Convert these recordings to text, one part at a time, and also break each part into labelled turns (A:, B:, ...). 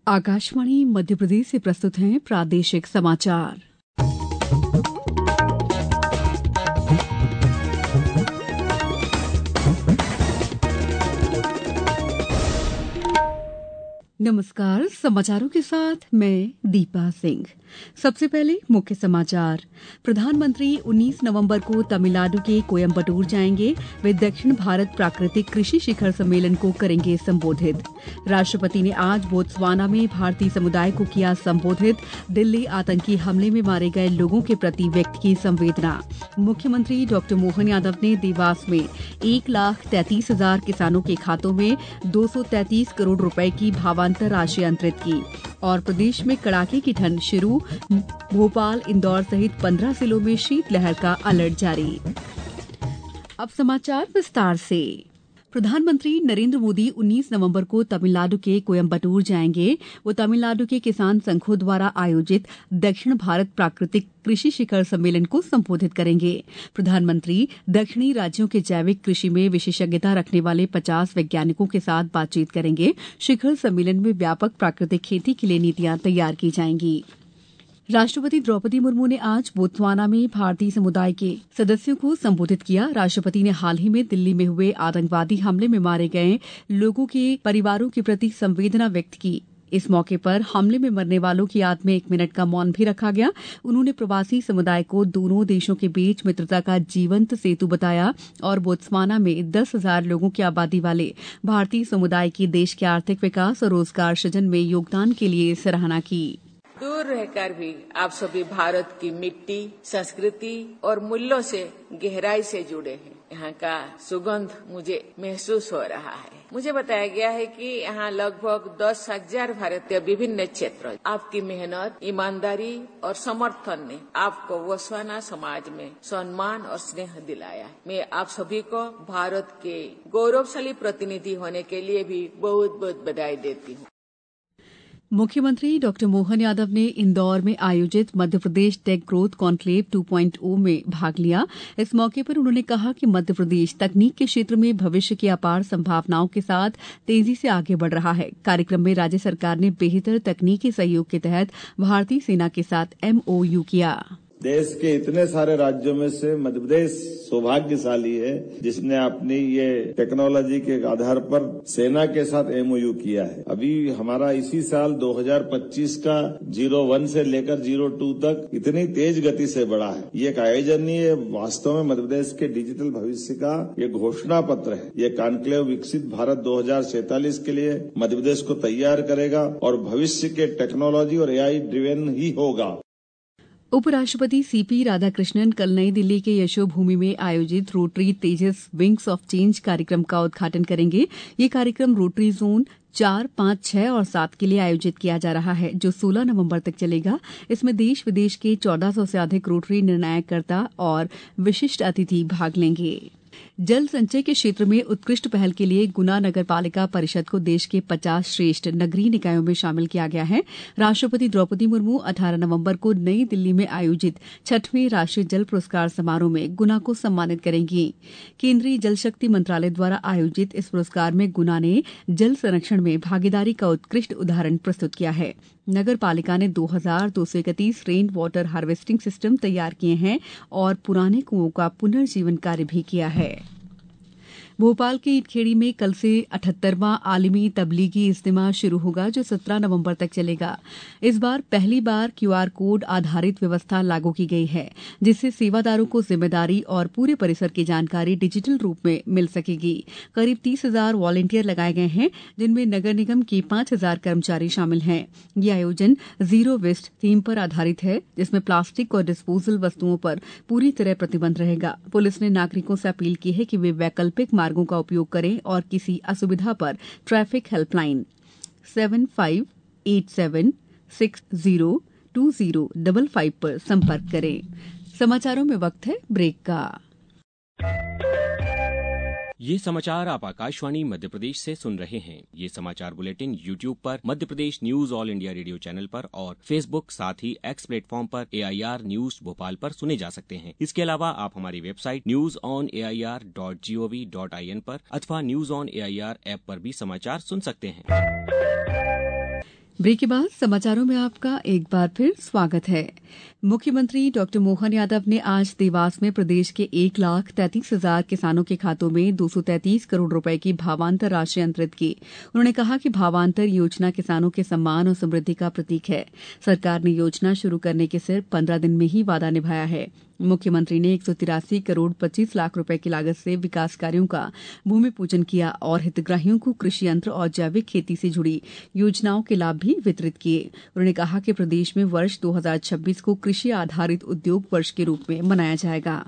A: आकाशवाणी मध्य प्रदेश से प्रस्तुत हैं प्रादेशिक समाचार। नमस्कार, समाचारों के साथ मैं दीपा सिंह। सबसे पहले मुख्य समाचार। प्रधानमंत्री 19 नवंबर को तमिलनाडु के कोयम्बटूर जाएंगे। वे दक्षिण भारत प्राकृतिक कृषि शिखर सम्मेलन को करेंगे संबोधित। राष्ट्रपति ने आज बोत्सवाना में भारतीय समुदाय को किया संबोधित। दिल्ली आतंकी हमले में मारे गए लोगों के प्रति व्यक्त की संवेदना। मुख्यमंत्री डॉ मोहन यादव ने देवास में 1,33,000 किसानों के खातों में 233 करोड़ रुपए की भावांतर राशि अंतरित की। और प्रदेश में कड़ाके की ठंड शुरू। भोपाल, इंदौर सहित 15 जिलों में शीतलहर का अलर्ट जारी। अब समाचार विस्तार से। प्रधानमंत्री नरेंद्र मोदी 19 नवंबर को तमिलनाडु के कोयम्बटूर जाएंगे। वो तमिलनाडु के किसान संघों द्वारा आयोजित दक्षिण भारत प्राकृतिक कृषि शिखर सम्मेलन को संबोधित करेंगे। प्रधानमंत्री दक्षिणी राज्यों के जैविक कृषि में विशेषज्ञता रखने वाले 50 वैज्ञानिकों के साथ बातचीत करेंगे। शिखर सम्मेलन में व्यापक प्राकृतिक खेती के लिए नीतियां तैयार की जाएंगी। राष्ट्रपति द्रौपदी मुर्मू ने आज बोत्सवाना में भारतीय समुदाय के सदस्यों को संबोधित किया। राष्ट्रपति ने हाल ही में दिल्ली में हुए आतंकवादी हमले में मारे गए लोगों के परिवारों के प्रति संवेदना व्यक्त की। इस मौके पर हमले में मरने वालों की याद में 1 मिनट का मौन भी रखा गया। उन्होंने प्रवासी समुदाय को दोनों देशों के बीच मित्रता का जीवंत सेतु बताया और बोत्सवाना में 10,000 लोगों की आबादी वाले भारतीय समुदाय की देश के आर्थिक विकास और रोजगार सृजन में योगदान के लिए सराहना की।
B: दूर रहकर भी आप सभी भारत की मिट्टी, संस्कृति और मूल्यों से गहराई से जुड़े हैं। यहाँ का सुगंध मुझे महसूस हो रहा है। मुझे बताया गया है कि यहाँ लगभग 10,000 भारतीय विभिन्न क्षेत्र। आपकी मेहनत, ईमानदारी और समर्थन ने आपको बोत्सवाना समाज में सम्मान और स्नेह दिलाया है। मैं आप सभी को भारत के गौरवशाली प्रतिनिधि होने के लिए भी बहुत बहुत बधाई देती हूँ।
A: मुख्यमंत्री डॉ मोहन यादव ने इंदौर में आयोजित मध्यप्रदेश टेक ग्रोथ कॉन्क्लेव 2.0 में भाग लिया। इस मौके पर उन्होंने कहा कि मध्यप्रदेश तकनीक के क्षेत्र में भविष्य की अपार संभावनाओं के साथ तेजी से आगे बढ़ रहा है। कार्यक्रम में राज्य सरकार ने बेहतर तकनीकी सहयोग के तहत भारतीय सेना के साथ MOU किया।
C: देश के इतने सारे राज्यों में से मध्य प्रदेश सौभाग्यशाली है जिसने अपनी ये टेक्नोलॉजी के आधार पर सेना के साथ MOU किया है। अभी हमारा इसी साल 2025 का 01 से लेकर 02 तक इतनी तेज गति से बढ़ा है। ये एक आयोजन नहीं है, वास्तव में मध्य प्रदेश के डिजिटल भविष्य का ये घोषणा पत्र है। ये कॉन्क्लेव विकसित भारत 2047 के लिए मध्य प्रदेश को तैयार करेगा और भविष्य के टेक्नोलॉजी और AI ड्रिवेन ही होगा।
A: उपराष्ट्रपति CP राधाकृष्णन कल नई दिल्ली के यशोभूमि में आयोजित Rotary Tejas wings of change कार्यक्रम का उद्घाटन करेंगे। ये कार्यक्रम रोटरी जोन 4, 5, 6 और 7 के लिए आयोजित किया जा रहा है, जो 16 नवंबर तक चलेगा। इसमें देश विदेश के 1400 से अधिक रोटरी निर्णायककर्ता और विशिष्ट अतिथि भाग लेंगे। जल संचय के क्षेत्र में उत्कृष्ट पहल के लिए गुना नगर पालिका परिषद को देश के 50 श्रेष्ठ नगरीय निकायों में शामिल किया गया है। राष्ट्रपति द्रौपदी मुर्मू 18 नवंबर को नई दिल्ली में आयोजित 6वें राष्ट्रीय जल पुरस्कार समारोह में गुना को सम्मानित करेंगी। केंद्रीय जल शक्ति मंत्रालय द्वारा आयोजित इस पुरस्कार में गुना ने जल संरक्षण में भागीदारी का उत्कृष्ट उदाहरण प्रस्तुत किया है। नगर पालिका ने 2,231 रेन वाटर हार्वेस्टिंग सिस्टम तैयार किए हैं और पुराने कुओं का पुनर्जीवन कार्य भी किया है। भोपाल के ईटखेड़ी में कल से 78वां आलमी तबलीगी इज्तिमा शुरू होगा, जो 17 नवंबर तक चलेगा। इस बार पहली बार QR कोड आधारित व्यवस्था लागू की गई है, जिससे सेवादारों को जिम्मेदारी और पूरे परिसर की जानकारी डिजिटल रूप में मिल सकेगी। करीब 30,000 वॉलंटियर लगाए गए हैं, जिनमें नगर निगम के 5,000 कर्मचारी शामिल हैं। ये आयोजन जीरो वेस्ट थीम पर आधारित है, जिसमें प्लास्टिक और डिस्पोजल वस्तुओं पर पूरी तरह प्रतिबंध रहेगा। पुलिस ने नागरिकों से अपील की है कि वे वैकल्पिक मार्गों का उपयोग करें और किसी असुविधा पर ट्रैफिक हेल्पलाइन 7587602055 पर संपर्क करें। समाचारों में वक्त है ब्रेक का।
D: ये समाचार आप आकाशवाणी मध्य प्रदेश से सुन रहे हैं। ये समाचार बुलेटिन YouTube पर Madhya Pradesh news all India radio channel पर और Facebook साथ ही X प्लेटफॉर्म पर AIR न्यूज भोपाल पर सुने जा सकते हैं। इसके अलावा आप हमारी वेबसाइट newsonair.gov.in पर अथवा न्यूज ऑन AIR ऐप पर भी समाचार सुन सकते हैं।
A: ब्रेक के बाद समाचारों में आपका एक बार फिर स्वागत है। मुख्यमंत्री डॉक्टर मोहन यादव ने आज देवास में प्रदेश के 1,33,000 किसानों के खातों में 233 करोड़ रुपए की भावांतर राशि अंतरित की। उन्होंने कहा कि भावांतर योजना किसानों के सम्मान और समृद्धि का प्रतीक है। सरकार ने योजना शुरू करने के सिर्फ 15 दिन में ही वादा निभाया है। मुख्यमंत्री ने 183 करोड़ 25 लाख रुपए की लागत से विकास कार्यों का भूमि पूजन किया और हितग्राहियों को कृषि यंत्र और जैविक खेती से जुड़ी योजनाओं के लाभ भी वितरित किए। उन्होंने कहा कि प्रदेश में वर्ष 2026 को कृषि आधारित उद्योग वर्ष के रूप में मनाया जाएगा।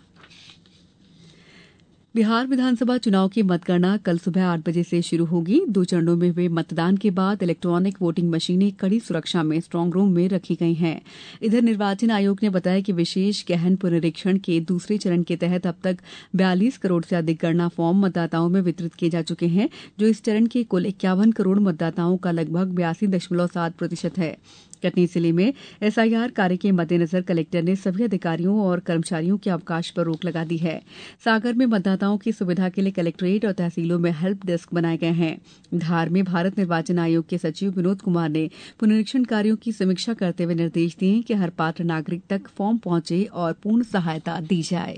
A: बिहार विधानसभा चुनाव की मतगणना कल सुबह 8 बजे से शुरू होगी। 2 चरणों में हुए मतदान के बाद इलेक्ट्रॉनिक वोटिंग मशीनें कड़ी सुरक्षा में स्ट्रांग रूम में रखी गई हैं। इधर निर्वाचन आयोग ने बताया कि विशेष गहन पुनरीक्षण के दूसरे चरण के तहत अब तक 42 करोड़ से अधिक गणना फॉर्म मतदाताओं में वितरित किए जा चुके हैं, जो इस चरण के कुल 51 करोड़ मतदाताओं का लगभग 82.7% है। कटनी जिले में एसआईआर कार्य के मद्देनजर कलेक्टर ने सभी अधिकारियों और कर्मचारियों के अवकाश पर रोक लगा दी है। सागर में मतदाताओं की सुविधा के लिए कलेक्ट्रेट और तहसीलों में हेल्प डेस्क बनाए गए हैं। धार में भारत निर्वाचन आयोग के सचिव विनोद कुमार ने पुनरीक्षण कार्यों की समीक्षा करते हुए निर्देश दिए कि हर पात्र नागरिक तक फॉर्म पहुंचे और पूर्ण सहायता दी जाए।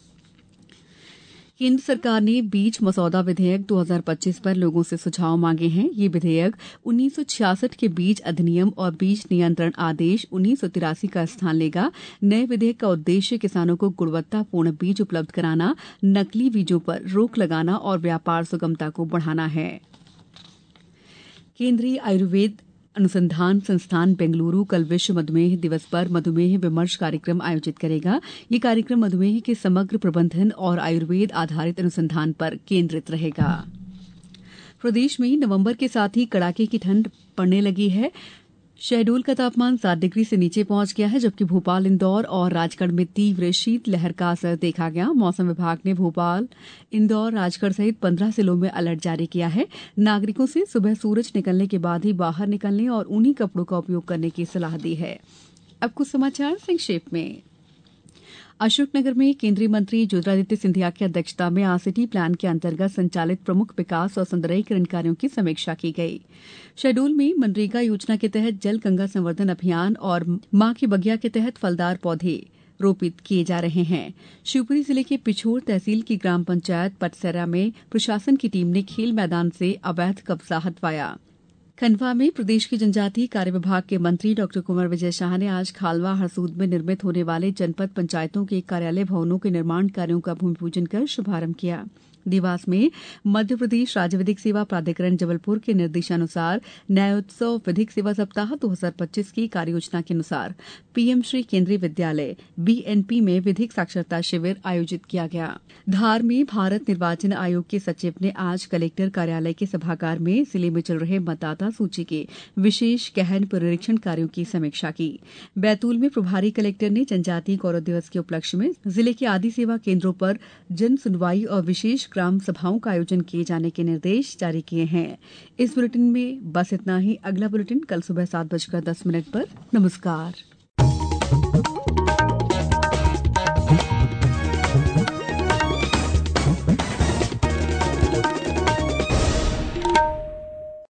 A: केंद्र सरकार ने बीज मसौदा विधेयक 2025 पर लोगों से सुझाव मांगे हैं। ये विधेयक 1966 के बीज अधिनियम और बीज नियंत्रण आदेश 1983 का स्थान लेगा। नए विधेयक का उद्देश्य किसानों को गुणवत्तापूर्ण बीज उपलब्ध कराना, नकली बीजों पर रोक लगाना और व्यापार सुगमता को बढ़ाना है। केंद्रीय आयुर्वेद अनुसंधान संस्थान बेंगलुरु कल विश्व मधुमेह दिवस पर मधुमेह विमर्श कार्यक्रम आयोजित करेगा। ये कार्यक्रम मधुमेह के समग्र प्रबंधन और आयुर्वेद आधारित अनुसंधान पर केंद्रित रहेगा। प्रदेश में नवंबर के साथ ही कड़ाके की ठंड पड़ने लगी है। शहडोल का तापमान 7 डिग्री से नीचे पहुंच गया है, जबकि भोपाल, इंदौर और राजगढ़ में तीव्र शीतलहर का असर देखा गया। मौसम विभाग ने भोपाल, इंदौर, राजगढ़ सहित 15 जिलों में अलर्ट जारी किया है। नागरिकों से सुबह सूरज निकलने के बाद ही बाहर निकलने और ऊनी कपड़ों का उपयोग करने की सलाह दी है। अब कुछ समाचार संक्षेप में। अशोकनगर में केंद्रीय मंत्री ज्योतिरादित्य सिंधिया की अध्यक्षता में आज सिटी प्लान के अंतर्गत संचालित प्रमुख विकास और सुंदरीकरण कार्यों की समीक्षा की गई। शहडोल में मनरेगा योजना के तहत जल गंगा संवर्धन अभियान और मां की बगिया के तहत फलदार पौधे रोपित किए जा रहे हैं। शिवपुरी जिले के पिछोर तहसील की ग्राम पंचायत पटसेरा में प्रशासन की टीम ने खेल मैदान से अवैध कब्जा हटवाया। खंडवा में प्रदेश के जनजातीय कार्य विभाग के मंत्री डॉ कुंवर विजय शाह ने आज खालवा हरसूद में निर्मित होने वाले जनपद पंचायतों के कार्यालय भवनों के निर्माण कार्यों का भूमि पूजन कर शुभारंभ किया। देवास में मध्य प्रदेश राज्य विधिक सेवा प्राधिकरण जबलपुर के निर्देशानुसार न्यायोत्सव विधिक सेवा सप्ताह 2025 की कार्ययोजना के अनुसार पीएम श्री केंद्रीय विद्यालय बीएनपी में विधिक साक्षरता शिविर आयोजित किया गया। धार में भारत निर्वाचन आयोग के सचिव ने आज कलेक्टर कार्यालय के सभागार में जिले में चल रहे मतदाता सूची के विशेष गहन पुनरीक्षण कार्यों की समीक्षा की। बैतूल में प्रभारी कलेक्टर ने जनजातीय गौरव दिवस के उपलक्ष्य में जिले के आदि सेवा केंद्रों पर जन सुनवाई और विशेष ग्राम सभाओं का आयोजन किए जाने के निर्देश जारी किए हैं। इस बुलेटिन में बस इतना ही। अगला बुलेटिन कल सुबह 7:10 पर। नमस्कार।